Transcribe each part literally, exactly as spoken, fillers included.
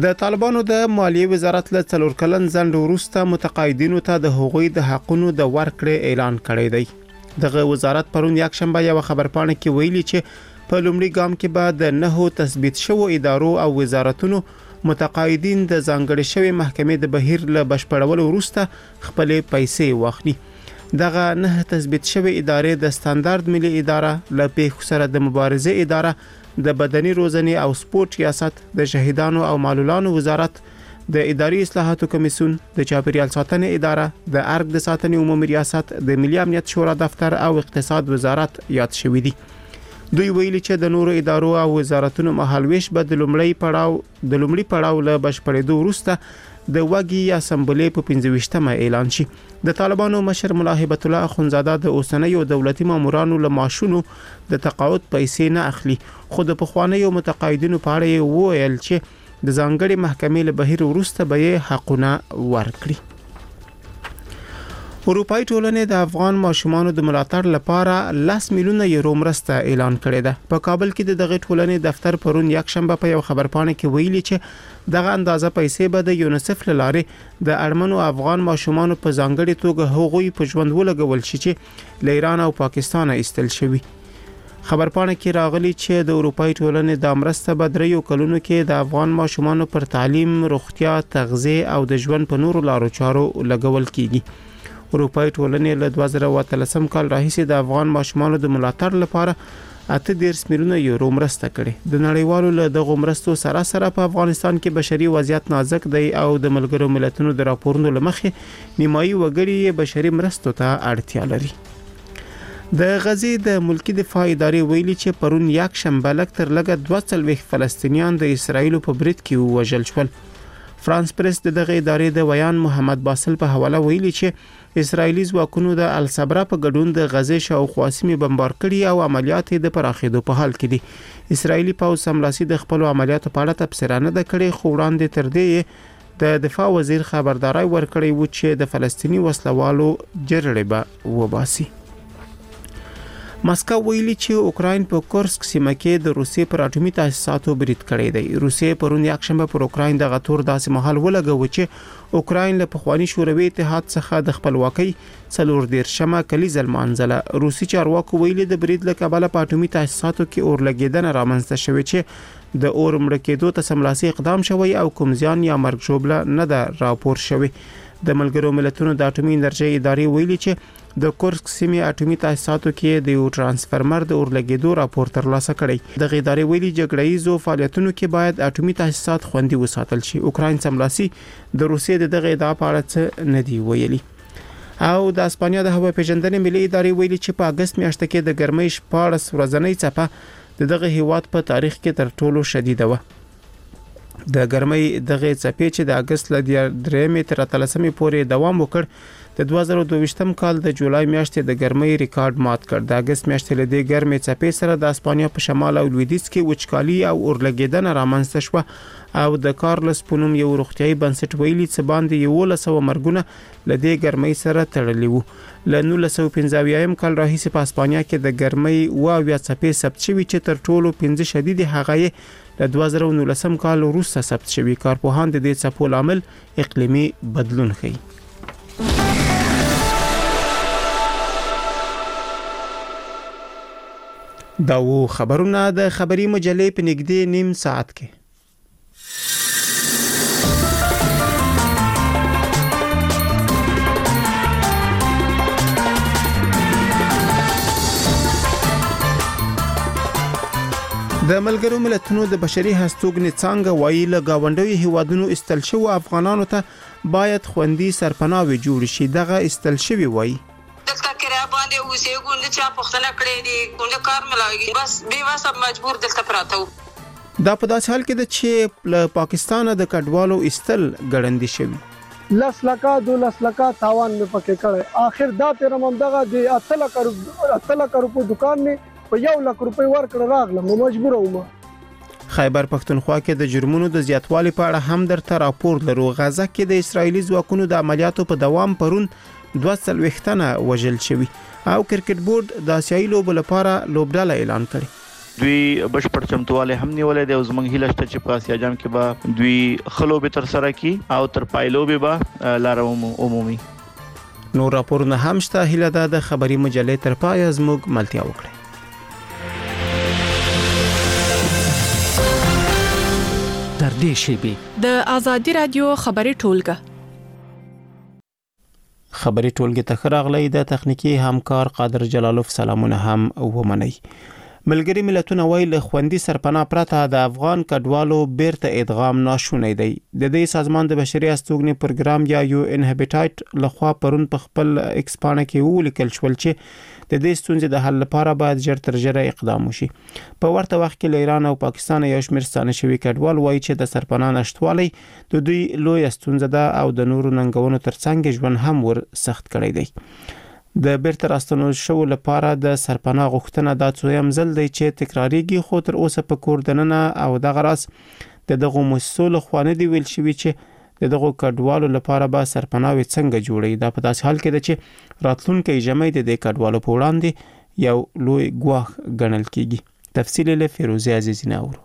د طالبانو د مالیې وزارت له څلور کلن ځنډ وروسته متقاعدینو ته د هغوی د حقونو د ورکړې اعلان کړی دی. دغه وزارت پرون یکشنبه یو خبرپاڼه کې ویلي چې په لومړي ګام کې به د نهو تثبیت شوو ادارو او وزارتونو متقاعدین د ځانګړې شوې محکمې د بهیر له بشپړولو وروسته خپل پیسې واخلي. دغه نه تثبیت شوی ادارې د ستاندارد ملي اداره، له پیښو سره د مبارزې اداره، د بدني روزنې او سپورت ریاست، د شهیدانو او معلولانو وزارت، د اداري اصلاحاتو کمیسیون، د چاپیریال ساتنې اداره، د ارګ د ساتنې عمومي ریاست، د ملي امنیت شورا دفتر او اقتصاد وزارت یاد شوي دي. دوی ویلي چې د نورو ادارو او وزارتونو مهالویش به د لومړی پړاو د لومړي پړاو له بشپړېدو وروسته د وګي اسمبلی په پنځه ویشتمه اعلان شي. د طالبانو مشر ملا هیبت الله اخونزاده د اوسنیو دولتي مامورانو له معاشونو د تقاعد پیسې نه اخلي، خو د پخوانیو متقاعدینو په اړه یې وویل چې د ځانګړي محکمې له بهیر وروسته به یې حقونه ورکړي. اروپایي ټولنې د افغان ماشومانو د ملاتړ لپاره لس میلیونه یورو مرسته اعلان کړې ده. په کابل کې د دغه ټولنې دفتر پرون یکشنبه په یو خبرپاڼه کې ویلي چې دغه اندازه پیسې به د یونیسف له لارې د اړمنو افغان ماشومانو په ځانګړي توګه هغوی په ژوند ولګول شي چې له ایران او پاکستان ایستل شوي. خبرپاڼه کې راغلي چې د اروپایي ټولنې د مرسته به دریو کلونو کې د افغان ماشومانو پر تعلیم، روغتیا، تغذیه او د ژوند په نورو لارو چارو لګول کیږي. اروپایي ټولنې له دوه زره اتلسم کال راهیسې د افغان ماشومانو د ملاتړ لپاره اته دېرش میلیونه یورو مرسته کړې. د نړیوالو له دغو مرستو سره سره په افغانستان کې بشري وضعیت نازک دی او د ملګرو ملتونو د راپورونو له مخې نیمایي وګړي بشري مرستو ته اړتیا لري. د غزې د ملکی دفاع ادارې ویلي چې پرون یکشنبه لږ تر لږه دوه څلوېښت فلسطینیان د اسرایلو په برید کې ووژل شول. فرانس پریس د دغه ادارې د ویان محمد باسل په حواله ویلي چې اسرایلی ځواکونو د الصبرا په ګډون د غزې شاوخوا سیمې بمبار کړي او عملیات د پراخېدو په حال کې دي. اسرایلی پوځ سملاسي د خپل عملیاتو په اړه تبصره نه ده کړې، خو وړاندې تر دې د دفاع وزیر خبرداري ورکړې و چې د فلسطینی وسلوالو جرړې به وباسي. مسکو ویلي چې اوکراین په کورسک سیمه کې د روسیې پر اټومي تاسیساتو برید کړی دی. روسیې پرون یکشنبه پر اوکراین د غتور داسې مهال ولګو چې اوکراین له پخوانی شوروي اتحاد څخه د خپلواکۍ څلور دیرشمه کلیزه لمانځله. روسي چارواکو ویلي د برید له کبله په اټومي تاسیساتو کې اور لګیدنه رامنځته شوې چې د اور مړ کېدو ته سملاسي اقدام شوی او کوم زیان یا مرګ ژوبله نه ده راپور شوی. د ملګرو ملتونو د اټومي انرژي ادارې ویلي چې د کورسک سیمې اټومي تاسیساتو کې د یو ترانسفارمر د اور لګیدو راپور ترلاسه کړی. د ادارې ویلي جګړه ییزو فعالیتونو کې باید اټومي تاسیسات خوندي وساتل شي. اوکراین سملاسي د روسیې د دغه ادعا په اړه څه نه دی ویلي. او د اسپانیا د هوا پیژندنې ملي ادارې ویلي چې په اگست میاشت کې د ګرمۍ شپاړس ورځنۍ څپه د دغه هیواد په تاریخ کې تر ټولو شدیده و. د ګرمۍ دغه څپې چې د اگست ل درېمې تر اتلسمې پورې دوام وکړ د دوه زره دوه کال د جولای میاشتې د ګرمۍ ریکارډ مات کړ. د اگست میاشتې له دې ګرمۍ څپې سره د اسپانیا په شمال او لویدیځ کې وچکالي او اورلګیدنه رامنځته شوه او د کارلس پونوم یو روغتیايي بنسټ ویلي چې باندې یو لسو مرګونه له دې ګرمۍ سره تړلي وو. له نولس سوه پنځه اویایم کال راهیسې په اسپانیا کې د ګرمۍ اوه اویا څپې ثبت شوي چې تر ټولو پنځه شدیدې هغه یې له دوه زره نولسم کال وروسته ثبت شوي. کارپوهان د دې څپو لامل اقلیمي بدلون ښيي. دا و خبرونه د خبري مجلې په نږدې نیم ساعت کې. د ملګرو ملتونو د بشري هستوګنې څنګه وایي له گاونډي هیوادونو استل شوی افغانانو ته باید خوندي سرپناوي جوړ شي. دغه استل شوی وایي دلته کرا باندې اوسې ګوند چا پختنه کړې دي ګوند کار ملاوي بس بي واسه مجبور دلته پراته. دا په داسې حال کې د چې له پاکستان د کډوالو استل ګړندې شوی. لس لکه دولس لکه تاوان مې پکې کړی. اخر دا تیر ممدغه د اتل کړو اتل کړو په دکان نه په یو لک روپۍ ورکړه راغلم نو مجبور وم. خیبر پختونخوا کې د جرمونو د زیاتوالي په اړه هم درته راپور لرو. غزه کې د اسرایلی ځواکونو د عملیاتو په دوام پرون دوه څلوېښت تنه وژل شوي او کرکټ بورډ د آسیایي لوبو لپاره لوبډله اعلان کړې. دوی بشپړ چمتواله هم نیولې د زمنګ هیله شته چې په آسیا جام کې به دوی خلو به تر سره کی او تر پایلو به لار عمومي. نور راپورونه هم شته. هیله ده د خبري مجلې تر پای زموږ ملتیا وکړي. در دې شیبي د ازادي رادیو خبري ټولګه خبري ټولګه ته راغلي د تخنیکی همکار قادر جلالوف سلامونه هم ومني. ملګری ملتونه وایي له خوندي سرپناه پرته د افغان کډوالو بیرته ادغام ناشونی دی. د دې سازمان د بشري استوګنې پروګرام یا یو ان هابیټایټ لخوا پرون په خپل ایکس پاڼه کې ولیکل شول چې د دې ستونزې د حل لپاره باید ژر تر ژره اقدام وشي. په ورته وخت کې له ایران او پاکستان یو شمېر ستانه شوي کډوال وایي چې د سرپناه نشټوالي د دوی لوی ستونزه ده او د نورو ننګونو ترڅنګ ژوند هم ور سخت کړی دی. د بیرته راستنو شو لپاره د سرپناه غوښتنه د څویم ځل دی چې تکراریږي، خو تر اوسه په کور دننه او دغه راس د دغه مسول خوانه دی ویل شوی چې د دغه کډوالو لپاره به سرپناه څنګه جوړي. دا په داسې حال کې ده چې راتلونکي جمعې د دې کډوالو په وړاندې یو لوی ګواښ ګڼل کیږي. تفصیل له فیروزه عزیزی ناورو.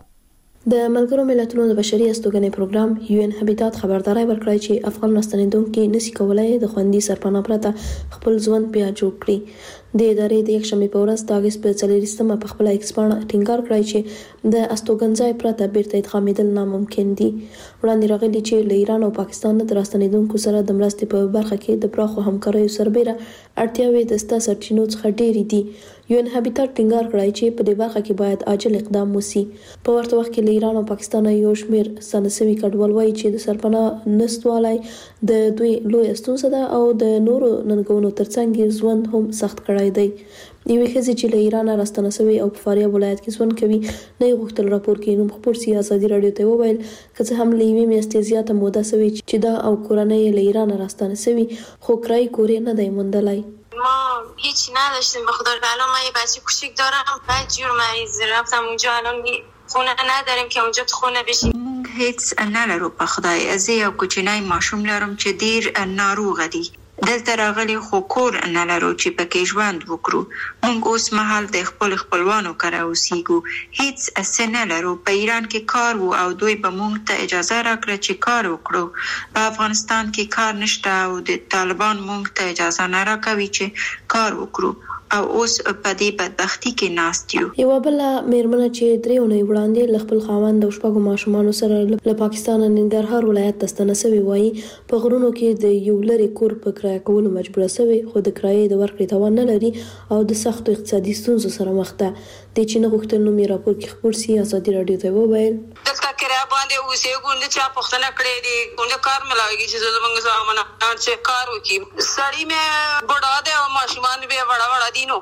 د ملګرو ملتونو د بشري استوګنې پروګرام یو ان هابیټات خبرداري ورکړی چې افغان راستنیدونکو نشي کولای د خوندي سرپناه پرته خپل ژوند بیا جوړ کړي. د ادارې د یک شنبه په ورځ د اگست په څلورمه په خپل ایکس پاڼه ټینګار کړی چې د استوګنځای پرته بیرته ادغامېدل ناممکن دي. وړاندې راغلي چې له ایران او پاکستان د راستنیدونکو سره د مرستې په برخه کې د پراخو همکاریو سربېره اړتیاوې د ستا سرچینو څخه ډېرې دي. یو ان هابیټات ټینګار کړی چې په دې برخه کې باید عاجل اقدام وشي. په ورته وخت کې له ایران او پاکستان یو شمېر سنسوي کډوال وایي چې د سرپناه نشټوالي د دوی لوی ستونزه ده او د نورو ننګونو ترڅنګ ژوند هم سخت کړی دی. یوه ښځه چې له ایران راستنه شوې او په فاریاب ولایت کې ژوند کوي نه یې غوښتل راپور کې نوم خپور سي. ازادي رادیو ته وویل که څه هم له یوې میاشتې زیاته موده شوې چې دا او کورنۍ له ایران راستنه شوي خو کرایه کور نه دی موندلی. ما هیچ نداشتیم به خدا. الان من یه بچه کوچیک دارم، بعد جور مریض رفتم اونجا، الان خونه نداریم که اونجا تو خونه بشیم. هیڅ نه لرو په خدای. زه یو کوچنی ماشوم لرم چې ډیر ناروغ دی. دلته راغلي خو کور نه لرو چې پکې ژوند وکړو. موږ اوس مهال د خپل خپلوانو کره اوسېږو. هیڅ څه نه لرو. په ایران کې کار وو او دوی به موږ ته اجازه راکړه چې کار وکړو. په افغانستان کې کار نشته او د طالبان موږ ته اجازه نه راکوي چې کار وکړو او اوس په دې بدبختی کې ناست یو. یو بل میرمنه چې درې اونۍ وړاندې ل خپل خاوند او شپږو ماشومانو سره له پاکستان ننګرهار ولایت ته ستنه شوې وایي په غرونو کې د یو لري کور په کرایه کولو مجبوره شوې، خو د کرایې د ورکړې توان نه لري او د سختو اقتصادي ستونزو سره مخ ده. د چې نه غوښتل نو مې راپور کې خبر سي. ازادي رادیو ته وویل دلته کرایه باندې اوسېږو نه چا پوښتنه کړې دي کومه کار ملایږي چې زمونږ زمانه چې کار وکړي. سړی مې بډا ده او ماشومان به وړا وړا دي نو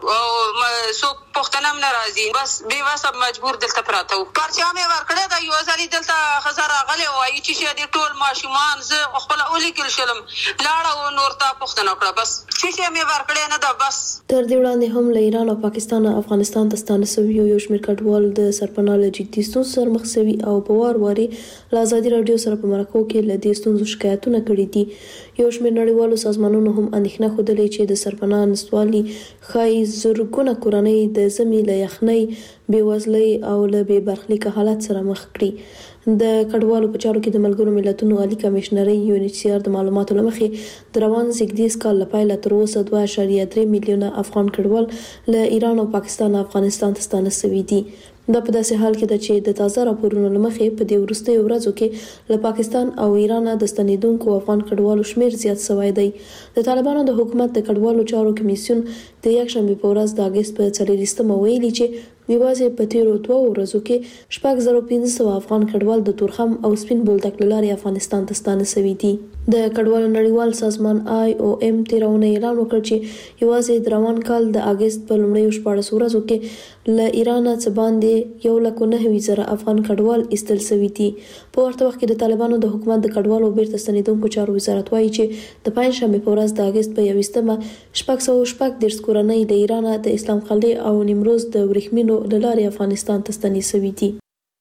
سو پښتنه هم ناراضي، بس بي واسه مجبور دلته پراته وو. پرچا مې ورکړه دا یو ځلې دلته خزر غلې وایي چې دې ټول ماشومان زه خپل اولي کې شلم لاړه او نور ته پښتنه کړه، بس چې مې ورکړه نه دا بس. تر دې وړاندې هم له ایران او پاکستان افغانستان ته ستانه شوي یو شمېر کډوال د سرپناه له جدي ستونزو سره مخ شوي او په وار واري له ازادي رادیو سره په مرکو کې له دې ستونزو شکایتونه کړي دي. یو شمېر نړیوالو سازمانونو هم اندېښنه ښودلې چې د سرپناه نشټوالي ښایي زرګونه کورنۍ د ژمي له یخنۍ، بېوزلۍ او له بې برخلیکه حالت سره مخ کړي. د کډوالو په چارو کې د ملګرو ملتونو عالی کمشنري یو ان ایچ سی آر د معلوماتو له مخې د روان زیږدیز کال له پیله تر اوسه دوه اعشاریه درې میلیونه افغان کډوال له ایران او پاکستان افغانستان ته ستانه شوي دي. دا په داسې حال کې ده چې د تازه راپورونو له مخې په دې وروستیو ورځو کې له پاکستان او ایران د ستنېدونکو افغان کډوالو شمېر زیات شوی دی. د طالبانو د حکومت د کډوالو چارو کمیسیون د یکشنبې په ورځ د اګست په څلورویشتمه ویلي چې یوازې په تیرو دوه ورځو کې شپږ زره پنځه سوه افغان کډوال د تورخم او سپین بولدک له لارې افغانستان ته ستانه شوي دي. د کډوالو نړیوال سازمان آی او ایم تېره اونۍ اعلان وکړ چې یوازې د روان کال د اګست په لومړیو شپاړسو ورځو کې له ایران څخه باندې یو لک او نهه زره افغان کډوال ایستل شوي دي. په ورته وخت کې د طالبانو د حکومت د کډوالو بیرته ستنېدونکو چارو وزارت وایي چې د پنجشنبې په ورځ د اګست په یوویشتمه شپږ سوه شپږ دېرش کورنۍ د ایران د اسلام قلعه او نیمروز د ورېښمینو له لارې افغانستان ته ستنې شوي دي.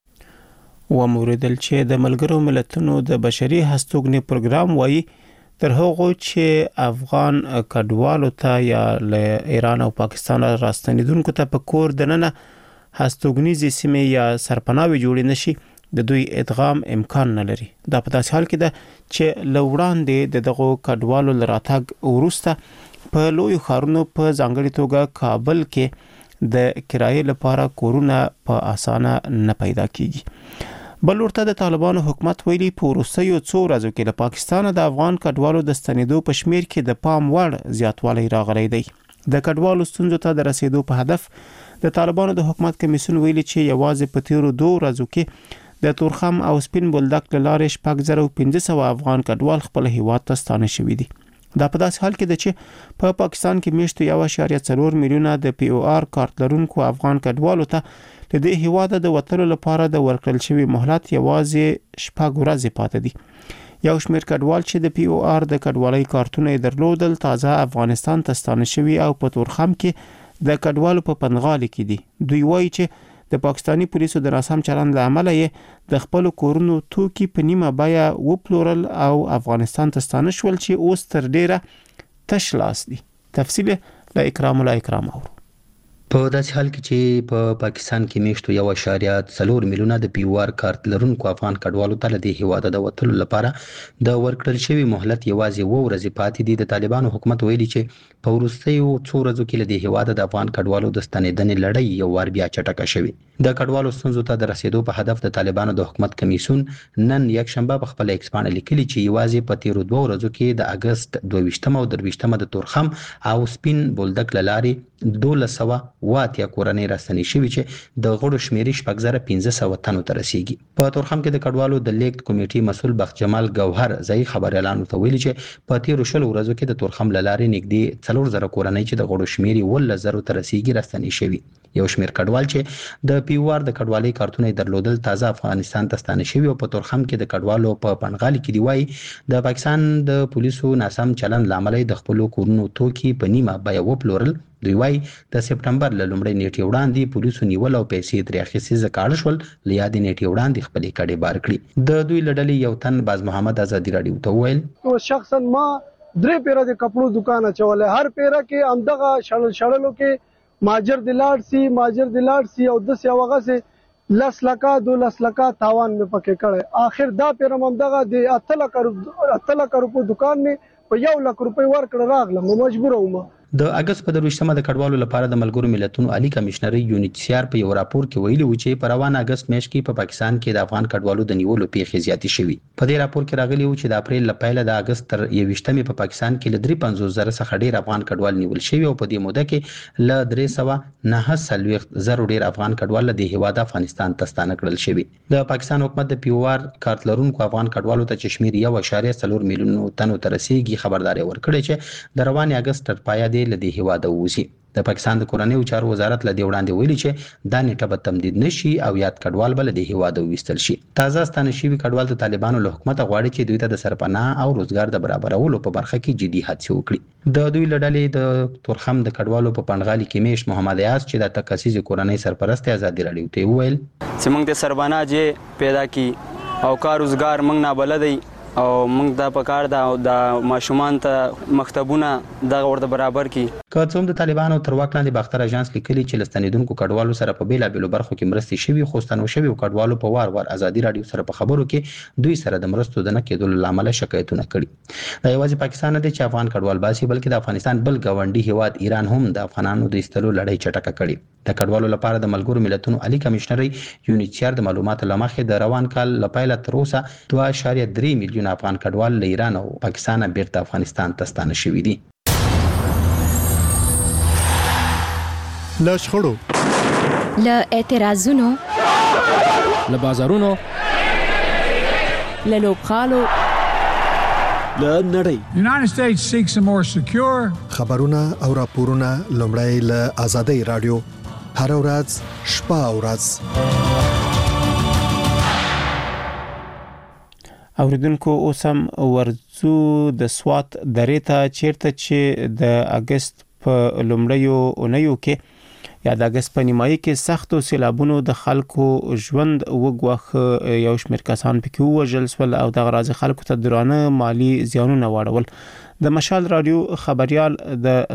وموریدل چې د ملګرو ملتونو د بشري هستوګنې پروګرام وایي تر هغه چې افغان کډوالو ته یا له ایران او پاکستان راستنیدونکو ته په کور دننه هستوګنیزې سیمې یا سرپناوي جوړې نشي د دوی ادغام امکان نه لري. دا په داسې حال کې ده چې لوړاندې د دغه کډوالو لراتګ ورسته په لوی خارونو په ځانګړي توګه کابل کې د کرایې لپاره کورونه په اسانه نه پیدا کیږي. بل ورته د طالبانو حکومت ویلي په وروستیو څو ورځو کې له پاکستان د افغان کډوالو د ستنېدو په شمیر کې د پام وړ زیاتوالی راغلی دی. د کډوالو ستونزو ته د رسیدو په هدف د طالبانو د حکومت کمیسیون ویلي چې یوازې په تیرو دوه ورځو کې د تورخم او سپین بولدک له لارې شپږ زره او پنځه سوه افغان کډوال خپل هیواد ته ستانه شوي دي. دا په داسې حال کې ده چې په پا پاکستان کې میاشتو یو اعشاریه څلور میلیونه د پی او آر کارت لرونکو افغان کډوالو ته د دې هیواد د وتلو لپاره د ورکړل شوی مهلت یوازې شپږ ورځې پاتې دي. یو شمېر کډوال چې د پی او آر د کډوالۍ کارتونه درلودل تازه افغانستان ته ستانه شوي او په تورخم کې د کډوالو په پنغالي کې دي. دوی وایي چې د پاکستانی پولیسو د ناسم چلند له امله یې د خپل کورونو توکي په نیمه بیه وپلورل او افغانستان ته ستانه شول چې اوس تر ډیره تش لاس دي. تفصیل له اکرام الله اکرام اورو. په داسې حال کې چې په پا پاکستان کې میاشتو یو اعشاریه څلور میلیونه د پی او آر کارت لرونکو افغان کډوالو ته له دې هیواد د وتلو لپاره د ورکړل شوی مهلت یوازې اووه ورځې پاتې دي. د طالبانو حکومت ویلي چې په وروستیو څو ورځو کې له دې هیواد د افغان کډوالو د ستنېدنې لړۍ یو وار بیا چټکه شوې. د کډوالو ستونزو ته د رسیدو په هدف د طالبانو د حکومت کمیسیون نن یکشنبه په خپل ایکس باندې لیکلي چې یوازې په تیرو دوه ورځو کې د اگست دوه ویشتمه او درویشتمه د تورخم او سپین بولدک له لارې دولس سوه اوه اتیا کورنۍ راستنې شوي چې د غړو شمیرې شپږ زره پنځه سوه تنو ته رسیږي. په تورخم کې د کډوالو د لیږد کمیټې مسؤل بخت جمال ګوهر ځایي خبریالانو ته ویلي چې په تیرو شلو ورځو کې د تورخم له لارې نږدې څلور زره کورنۍ چې د غړو شمیرې اوولس زرو ته رسیږي راستنې شوي. یو شمیر کډوال چې د پی او آر د کډوالۍ کارتونه درلودل تازه افغانستان ته ستانه شوي او په تورخم کې د کډوالو په پنغالي کې دی. وایي د پاکستان د پولیسو ناسم چلند لامل د خپل کورونو توکي په نیمه بیه وپلورل. دوی وایي د سپټمبر له لومړۍ نیټې وړاندې پولیسو نیول او پیسې ترې اخیستې ځکه اړ شول له یادې نیټې وړاندې خپلې کډې بار کړي. د دوی له ډلې یو تن باز محمد ازادي راډیو ته وویل شخصا ما درې پیره د کپړو دکان اچولی، هر پیره کې همدغه شړل شړلو کې ماجر دلاړ سي ماجر دلاړ سي او د سیاوغه سي لس لکه دولس لکه تاوان مې پکې کړی. آخر دا پیرم همدغه د اته لکه روپو دکان مې په یو لک روپۍ ورکړه راغلم، مجبور وم. د اگست په درویشتمه د کډوالو لپاره د ملګرو ملتونو عالی کمشنري یونیسیار په یو راپور کې ویلي و چې په روان اگست میاشت کې په پا پاکستان کې د افغان کډوالو د نیولو پیښې زیاتې شوي. په دې راپور کې راغلی و چې د اپریل له پیله د اگست تر یوویشتمې په پا پاکستان کې له درې پنځوس زره څخه ډیر افغان کډوال نیول شوي او په دې موده کې له درې سوه نهه څلوېښت زره ډیر افغان کډوال له دې هیواد افغانستان ته ستانه کړل شوي. د پاکستان حکومت د پی او آر کارت لرونکو افغان کډوالو ته چې شمیر یو اعشاریه څلور میلیونو تنو ته رسیږي خبرداري ورکړې چې د روان اگست تر پایه دی له دې هیواد ووزي. د پاکستان د کورنیو چارو وزارت له دې وړاندې ویلي چې دا نیټه به تمدید نشي او یاد کډوال به له دې هیواده وویستل شي. تازه ستانه شوي کډوال د طالبانو له حکومت غواړي چې دوی ته د سرپناه او روزګار د برابرولو په برخه کې جدي هڅې وکړي. د دوی له ډلې د تورخم د کډوالو په پنغالي کې میش محمد ایاز چې د تکاسیز کورنۍ سرپرست ازادي راډیو ته وویل چې موږ د سرپناه جې پیدا کی او کار روزګار موږ نه بلدی او موږ د پکار دا د ماشومان ته مکتبونه د ورته برابر کی. که څوم د طالبانو تر واک لاندې باختر اژانس لیکلي چې لستنیدونکو کډوالو سره په بیلابېلو برخو کې مرستې شوي خو ستنو شوي کډوالو په وار وار ازادي راډیو سره په خبرو کې دوی سره د مرستو د نه کېدلو له امله شکایتونه کړي. دا یوازې پاکستان نه دی چې افغان کډوال باسي بلکې د افغانستان بل ګاونډي هیواد ایران هم د افغانانو د ایستلو لړۍ چټکه کړي. د کډوالو لپاره د ملګرو ملتونو عالی کمشنري یونیسیار د معلوماتو له مخې د روان کال له پیله تر اوسه دوه اعشاریه درې میلیونه افغان کډوال له ایران او پاکستان بیرته افغانستان ته ستانه شوي دي. له شخړو، له اعتراضونو، له بازارونو، له لوبغالو، له نړۍ. United States seeks a more secure خبرونه او راپورونه لومړی له آزادۍ راډیو هر ورځ شپه او ورځ. اوریدونکو اوس هم ورځو د سوات درې ته چیرته چې د اگست په لومړیو اونیو کې یا د اگست په نیمایي کې سختو سیلابونو د خلکو ژوند وګواښه، یو شمېر کسان پکې ووژل شول او دغه راځي خلکو ته درانه مالی زیانونه واړول. د مشال راډیو خبريال د